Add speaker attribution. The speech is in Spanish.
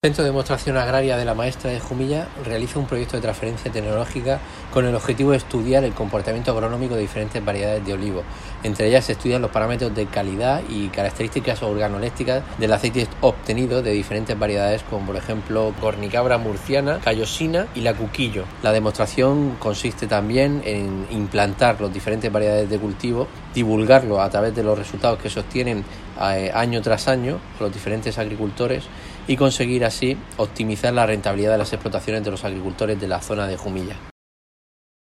Speaker 1: El Centro de Demostración Agraria de la Maestra de Jumilla realiza un proyecto de transferencia tecnológica con el objetivo de estudiar el comportamiento agronómico de diferentes variedades de olivo. Entre ellas se estudian los parámetros de calidad y características organolépticas del aceite obtenido de diferentes variedades, como por ejemplo Cornicabra murciana, Callosina y la Cuquillo. La demostración consiste también en implantar las diferentes variedades de cultivo, divulgarlo a través de los resultados que se obtienen año tras año por los diferentes agricultores y conseguir así optimizar la rentabilidad de las explotaciones de los agricultores de la zona de Jumilla.